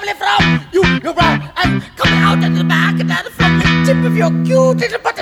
family from you, your brow, and coming out at the back and down from the tip of your cute little butt.